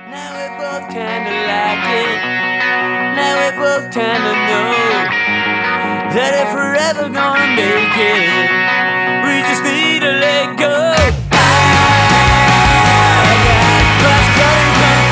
Now we both kinda like it. Now we both kinda know that if we're ever gonna make it, we just need to let go. I got cross-cutting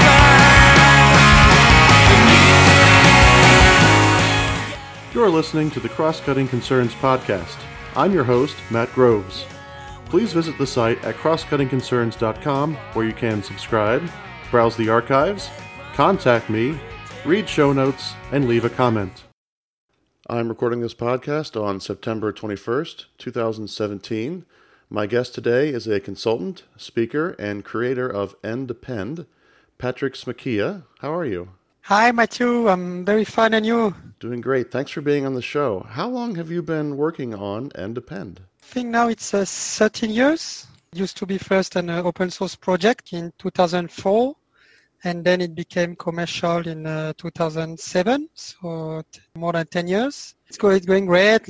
concerns. You're listening to the Cross-Cutting Concerns podcast. I'm your host, Matt Groves. Please visit the site at crosscuttingconcerns.com where you can subscribe, browse the archives, contact me, read show notes, and leave a comment. I'm recording this podcast on September 21st, 2017. My guest today is a consultant, speaker, and creator of Ndepend, Patrick Smakia. How are you? Hi, Matthew. I'm very fine, and you? Doing great. Thanks for being on the show. How long have you been working on Ndepend? I think now it's 13 years. It used to be first an open source project in 2004, and then it became commercial in 2007, so more than 10 years. It's going great,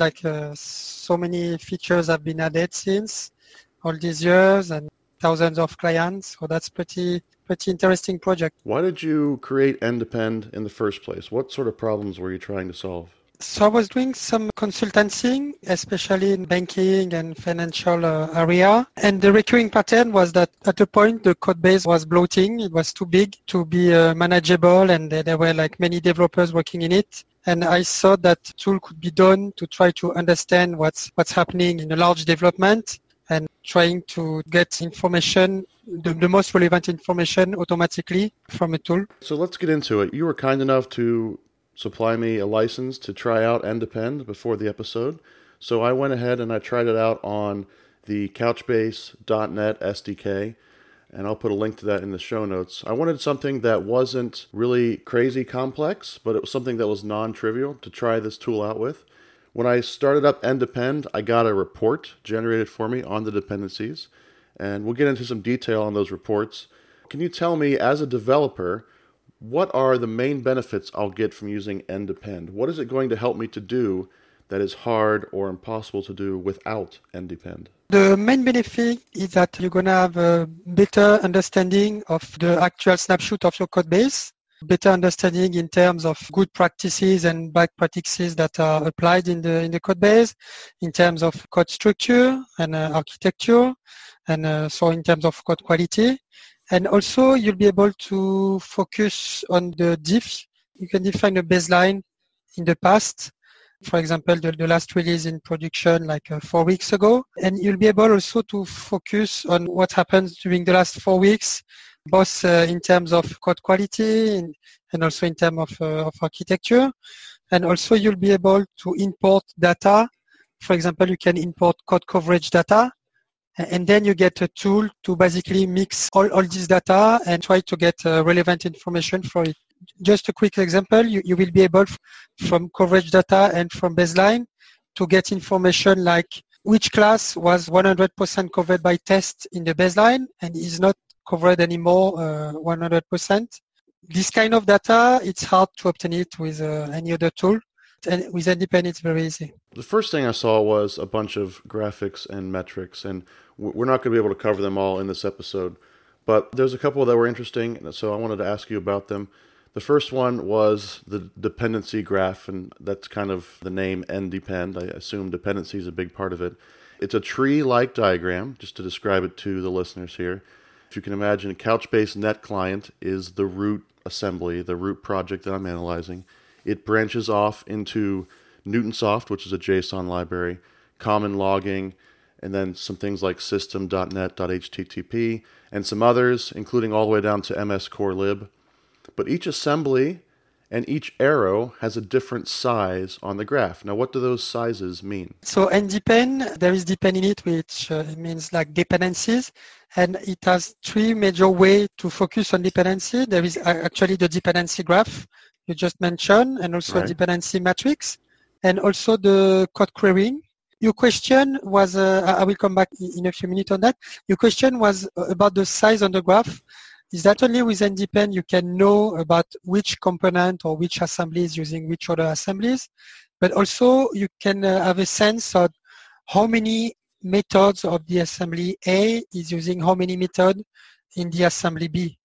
so many features have been added since all these years and thousands of clients, so that's pretty interesting project. Why did you create Ndepend in the first place? What sort of problems were you trying to solve? So I was doing some consultancy, especially in banking and financial area. And the recurring pattern was that at a point the code base was bloating. It was too big to be manageable, and there were many developers working in it. And I thought that tool could be done to try to understand what's happening in a large development and trying to get information, the most relevant information automatically from a tool. So let's get into it. You were kind enough to supply me a license to try out Ndepend before the episode. So I went ahead and I tried it out on the Couchbase.net SDK, and I'll put a link to that in the show notes. I wanted something that wasn't really crazy complex, but it was something that was non-trivial to try this tool out with. When I started up Ndepend, I got a report generated for me on the dependencies, and we'll get into some detail on those reports. Can you tell me, as a developer, what are the main benefits I'll get from using Ndepend? What is it going to help me to do that is hard or impossible to do without Ndepend? The main benefit is that you're going to have a better understanding of the actual snapshot of your code base, better understanding in terms of good practices and bad practices that are applied in the code base, in terms of code structure and architecture, and so in terms of code quality. And also, you'll be able to focus on the diff. You can define a baseline in the past. For example, the last release in production 4 weeks ago. And you'll be able also to focus on what happens during the last 4 weeks, both in terms of code quality and also in terms of architecture. And also, you'll be able to import data. For example, you can import code coverage data. And then you get a tool to basically mix all this data and try to get relevant information for it. Just a quick example, you will be able from coverage data and from baseline to get information like which class was 100% covered by test in the baseline and is not covered anymore 100%. This kind of data, it's hard to obtain it with any other tool. And with Ndepend, it's very easy. The first thing I saw was a bunch of graphics and metrics, and we're not going to be able to cover them all in this episode, but there's a couple that were interesting, so I wanted to ask you about them. The first one was the dependency graph, and that's kind of the name Ndepend. I assume dependency is a big part of it. It's a tree-like diagram, just to describe it to the listeners here. If you can imagine, a Couchbase Net client is the root assembly, the root project that I'm analyzing. It branches off into Newtonsoft, which is a JSON library, common logging, and then some things like system.net.http, and some others, including all the way down to MS Core Lib. But each assembly and each arrow has a different size on the graph. Now, what do those sizes mean? So Ndepend, there is depend in it, which means dependencies, and it has three major ways to focus on dependency. There is actually the dependency graph you just mentioned, and also Right. dependency matrix, and also the code querying. Your question was, I will come back in a few minutes on that. Your question was about the size on the graph. Is that only with Ndepend you can know about which component or which assembly is using which other assemblies, but also you can have a sense of how many methods of the assembly A is using how many methods in the assembly B.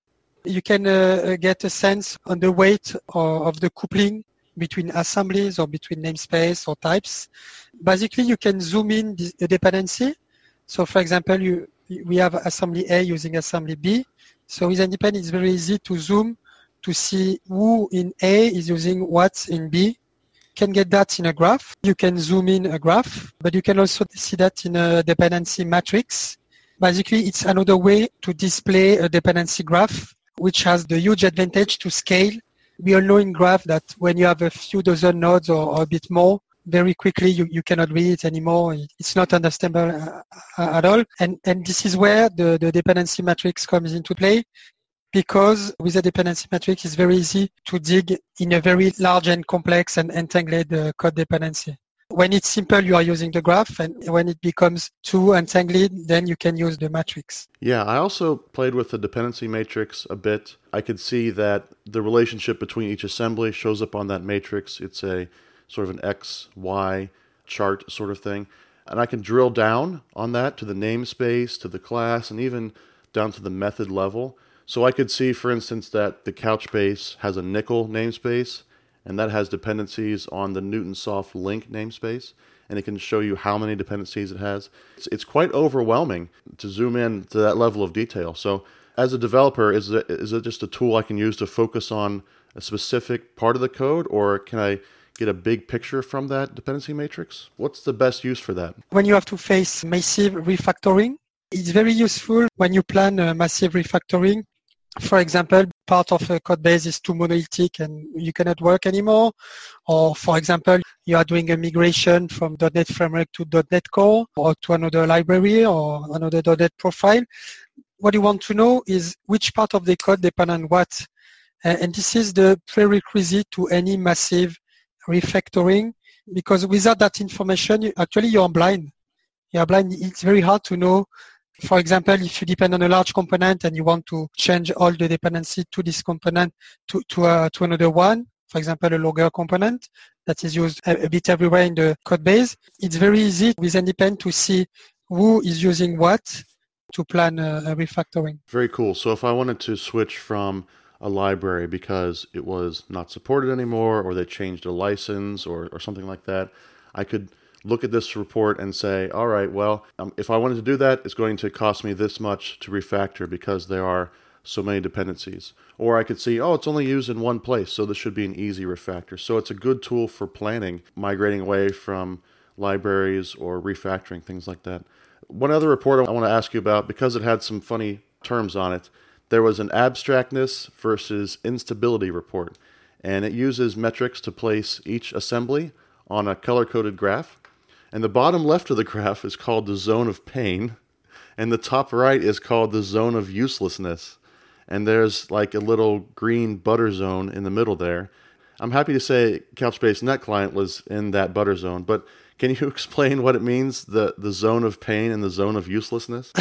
you can get a sense on the weight of the coupling between assemblies or between namespace or types. Basically, you can zoom in the dependency. So for example, we have assembly A using assembly B. So with NDepend, it's very easy to zoom to see who in A is using what in B. You can get that in a graph. You can zoom in a graph, but you can also see that in a dependency matrix. Basically, it's another way to display a dependency graph, which has the huge advantage to scale. We all know in graph that when you have a few dozen nodes or a bit more, very quickly you cannot read it anymore. It's not understandable at all. And this is where the dependency matrix comes into play, because with a dependency matrix, it's very easy to dig in a very large and complex and entangled code dependency. When it's simple, you are using the graph, and when it becomes too entangled, then you can use the matrix. Yeah, I also played with the dependency matrix a bit. I could see that the relationship between each assembly shows up on that matrix. It's a sort of an X, Y chart sort of thing. And I can drill down on that to the namespace, to the class, and even down to the method level. So I could see, for instance, that the Couchbase has a nickel namespace, and that has dependencies on the Newtonsoft link namespace, and it can show you how many dependencies it has. It's quite overwhelming to zoom in to that level of detail. So as a developer, is it just a tool I can use to focus on a specific part of the code, or can I get a big picture from that dependency matrix? What's the best use for that? When you have to face massive refactoring, it's very useful when you plan a massive refactoring. For example, part of a code base is too monolithic and you cannot work anymore. Or for example, you are doing a migration from .NET Framework to .NET Core or to another library or another .NET profile. What you want to know is which part of the code depends on what. And this is the prerequisite to any massive refactoring, because without that information, you are blind. You are blind. It's very hard to know. For example, if you depend on a large component and you want to change all the dependency to this component to another one, for example, a logger component that is used a bit everywhere in the code base, it's very easy with NDepend to see who is using what to plan a refactoring. Very cool. So if I wanted to switch from a library because it was not supported anymore, or they changed a license or something like that, I could look at this report and say, all right, well, if I wanted to do that, it's going to cost me this much to refactor because there are so many dependencies. Or I could see, it's only used in one place, so this should be an easy refactor. So it's a good tool for planning, migrating away from libraries or refactoring, things like that. One other report I want to ask you about, because it had some funny terms on it, there was an abstractness versus instability report, and it uses metrics to place each assembly on a color-coded graph. And the bottom left of the graph is called the zone of pain, and the top right is called the zone of uselessness. And there's like a little green butter zone in the middle there. I'm happy to say Couchbase Net Client was in that butter zone, but can you explain what it means, the zone of pain and the zone of uselessness?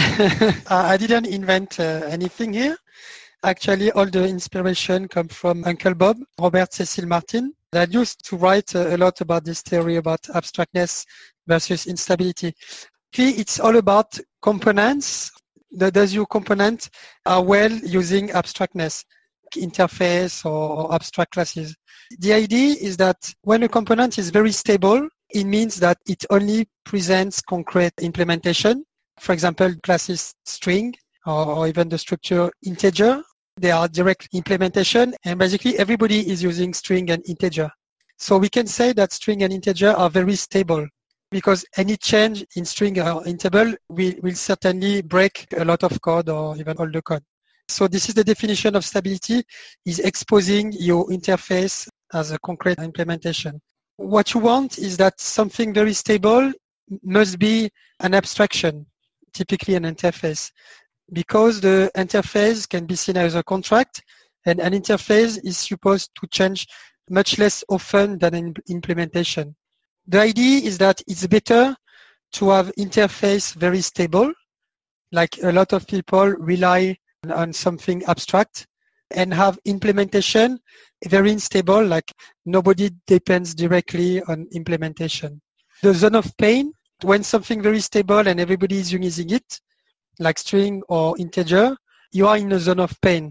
I didn't invent anything here. Actually, all the inspiration comes from Uncle Bob, Robert Cecil Martin, that used to write a lot about this theory about abstractness versus instability. It's all about components. Does your component are well using abstractness, interface or abstract classes? The idea is that when a component is very stable, it means that it only presents concrete implementation. For example, classes string or even the structure integer, they are direct implementation, and basically everybody is using string and integer. So we can say that string and integer are very stable, because any change in string or integer will certainly break a lot of code or even all the code. So this is the definition of stability, is exposing your interface as a concrete implementation. What you want is that something very stable must be an abstraction, typically an interface, because the interface can be seen as a contract, and an interface is supposed to change much less often than an implementation. The idea is that it's better to have interface very stable, like a lot of people rely on something abstract, and have implementation very unstable, like nobody depends directly on implementation. The zone of pain, when something very stable and everybody is using it, like string or integer, you are in a zone of pain.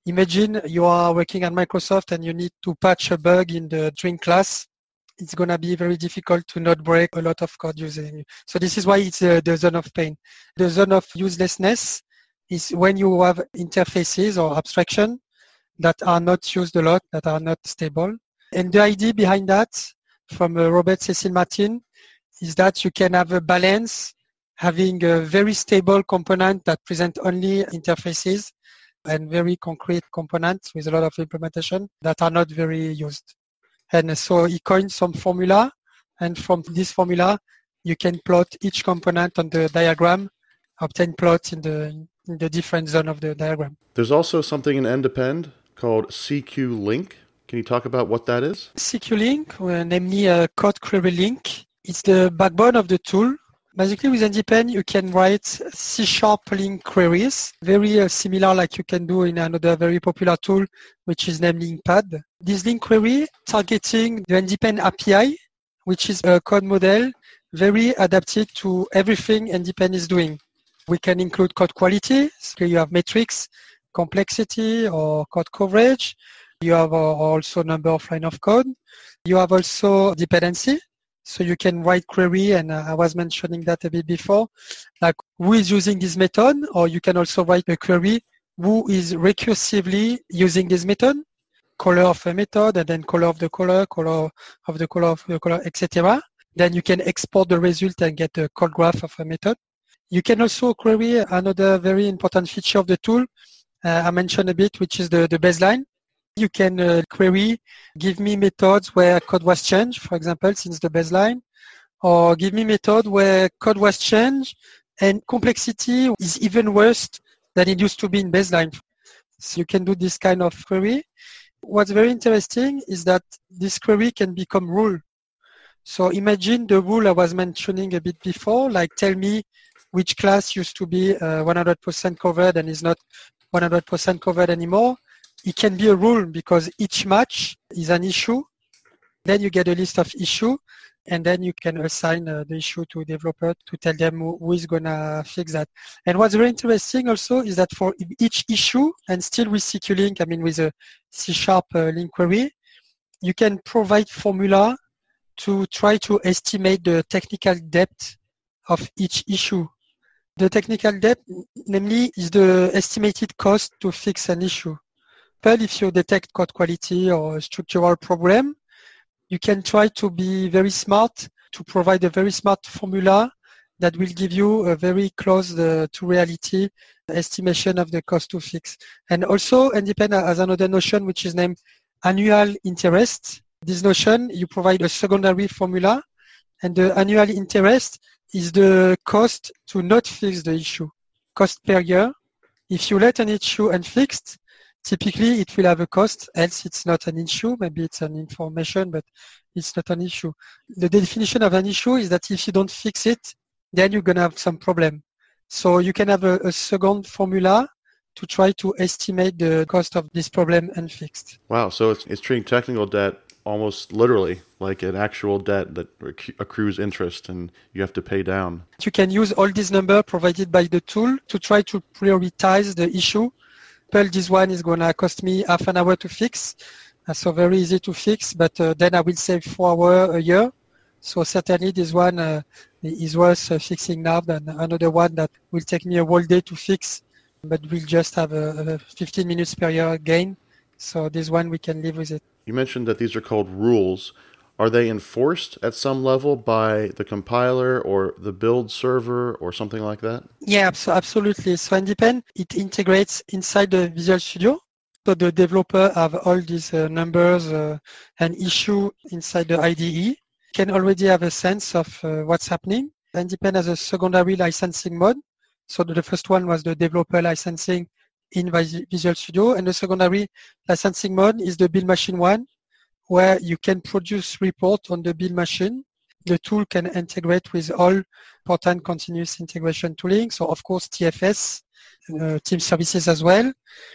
Imagine you are working at Microsoft and you need to patch a bug in the Drink class. It's going to be very difficult to not break a lot of code using it. So this is why it's the zone of pain. The zone of uselessness is when you have interfaces or abstraction that are not used a lot, that are not stable. And the idea behind that from Robert Cecil Martin is that you can have a balance, having a very stable component that present only interfaces and very concrete components with a lot of implementation that are not very used. And so he coined some formula, and from this formula, you can plot each component on the diagram, obtain plots in the different zone of the diagram. There's also something in NDepend called CQ-Link. Can you talk about what that is? CQ-Link, namely a code query link, is the backbone of the tool. Basically, with NDepend, you can write C# link queries, very similar like you can do in another very popular tool, which is named LinkPad. This link query targeting the NDepend API, which is a code model very adapted to everything NDepend is doing. We can include code quality, so you have metrics, complexity, or code coverage. You have also number of line of code. You have also dependency. So you can write query, and I was mentioning that a bit before, like who is using this method, or you can also write a query who is recursively using this method, color of a method, and then color of the color, color of the color of the color, etc. Then you can export the result and get a code graph of a method. You can also query another very important feature of the tool, I mentioned a bit, which is the baseline. You can query, give me methods where code was changed, for example, since the baseline, or give me method where code was changed and complexity is even worse than it used to be in baseline. So you can do this kind of query. What's very interesting is that this query can become rule. So imagine the rule I was mentioning a bit before, like tell me which class used to be 100% covered and is not 100% covered anymore. It can be a rule because each match is an issue. Then you get a list of issues, and then you can assign the issue to a developer to tell them who is going to fix that. And what's very interesting also is that for each issue, and still with CQ-Link, I mean with a C# link query, you can provide formula to try to estimate the technical depth of each issue. The technical depth, namely, is the estimated cost to fix an issue. If you detect code quality or structural problem, you can try to be very smart to provide a very smart formula that will give you a very close to reality estimation of the cost to fix. And also, NDepend has another notion which is named annual interest. This notion, you provide a secondary formula, and the annual interest is the cost to not fix the issue, cost per year. If you let an issue unfixed, typically it will have a cost, else it's not an issue. Maybe it's an information, but it's not an issue. The definition of an issue is that if you don't fix it, then you're going to have some problem. So you can have a second formula to try to estimate the cost of this problem unfixed. Wow, so it's treating technical debt almost literally like an actual debt that accrues interest and you have to pay down. You can use all these numbers provided by the tool to try to prioritize the issue. This one is going to cost me half an hour to fix, so very easy to fix, but then I will save 4 hours a year. So certainly this one is worth fixing now than another one that will take me a whole day to fix, but will just have a 15 minutes per year gain. So this one we can live with it. You mentioned that these are called rules. Are they enforced at some level by the compiler or the build server or something like that? Yeah, absolutely. So NDepend, it integrates inside the Visual Studio. So the developer have all these numbers and issue inside the IDE. Can already have a sense of what's happening. NDepend has a secondary licensing mode. So the first one was the developer licensing in Visual Studio, and the secondary licensing mode is the build machine one, where you can produce report on the build machine. The tool can integrate with all important continuous integration tooling. So of course TFS, Team Services as well,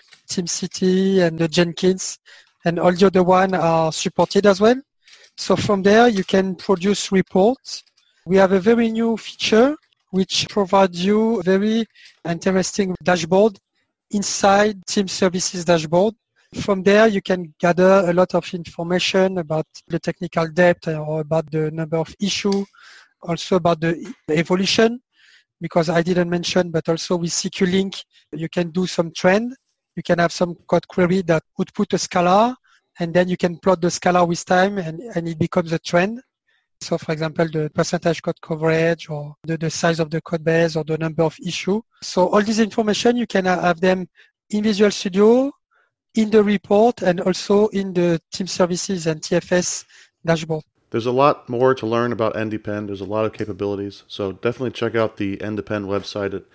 TeamCity and the Jenkins, and all the other one are supported as well. So from there you can produce reports. We have a very new feature which provides you very interesting dashboard inside Team Services dashboard. From there, you can gather a lot of information about the technical depth or about the number of issues, also about the evolution, because I didn't mention, but also with CQ-Link, you can do some trend. You can have some code query that would put a scalar, and then you can plot the scalar with time, and it becomes a trend. So, for example, the percentage code coverage, or the size of the code base, or the number of issues. So all this information, you can have them in Visual Studio, in the report, and also in the Team Services and TFS dashboard. There's a lot more to learn about NDepend. There's a lot of capabilities. So definitely check out the NDepend website at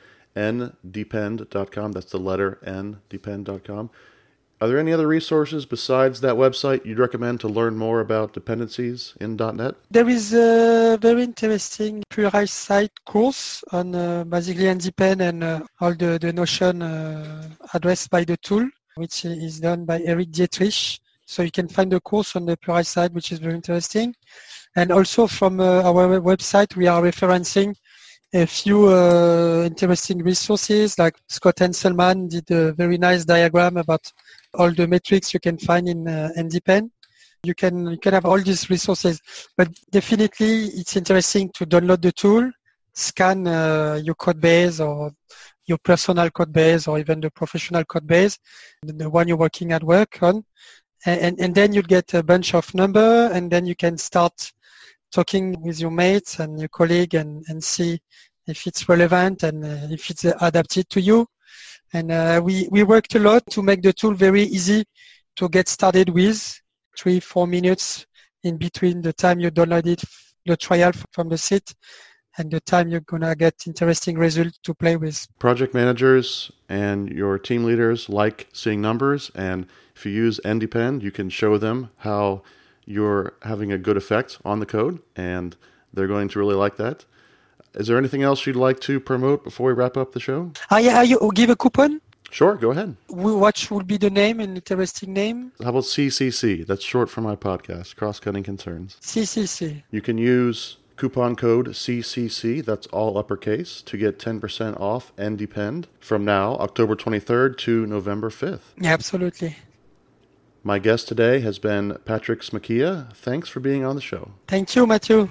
ndepend.com. That's the letter N, depend.com. Are there any other resources besides that website you'd recommend to learn more about dependencies in .NET? There is a very interesting Pure site course on basically NDepend and all the notion addressed by the tool, which is done by Eric Dietrich. So you can find the course on the Pure site, which is very interesting. And also from our website, we are referencing a few interesting resources, like Scott Henselman did a very nice diagram about all the metrics you can find in NDepend. You can have all these resources, but definitely it's interesting to download the tool, scan your code base or your personal code base or even the professional code base, the one you're working at work on, and then you'll get a bunch of number, and then you can start talking with your mates and your colleague and see if it's relevant and if it's adapted to you. And we worked a lot to make the tool very easy to get started with, 3-4 minutes in between the time you downloaded the trial from the site and the time you're going to get interesting results to play with. Project managers and your team leaders like seeing numbers, and if you use NDepend, you can show them how you're having a good effect on the code, and they're going to really like that. Is there anything else you'd like to promote before we wrap up the show? Yeah, you give a coupon? Sure, go ahead. What would be the name, an interesting name? How about CCC? That's short for my podcast, Cross-Cutting Concerns. CCC. You can use coupon code CCC, that's all uppercase, to get 10% off NDepend from now, October 23rd to November 5th. Yeah, absolutely. My guest today has been Patrick Smykia. Thanks for being on the show. Thank you, Matthew.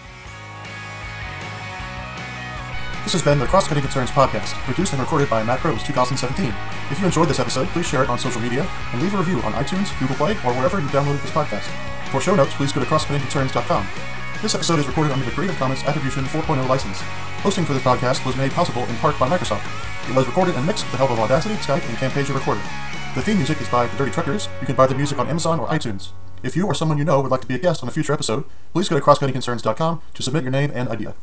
This has been the Cross-Cutting Concerns podcast, produced and recorded by Matt Rose, 2017. If you enjoyed this episode, please share it on social media and leave a review on iTunes, Google Play, or wherever you downloaded this podcast. For show notes, please go to crosscuttingconcerns.com. This episode is recorded under the Creative Commons Attribution 4.0 license. Hosting for this podcast was made possible in part by Microsoft. It was recorded and mixed with the help of Audacity, Skype, and Camtasia Recorder. The theme music is by The Dirty Truckers. You can buy the music on Amazon or iTunes. If you or someone you know would like to be a guest on a future episode, please go to crosscuttingconcerns.com to submit your name and idea.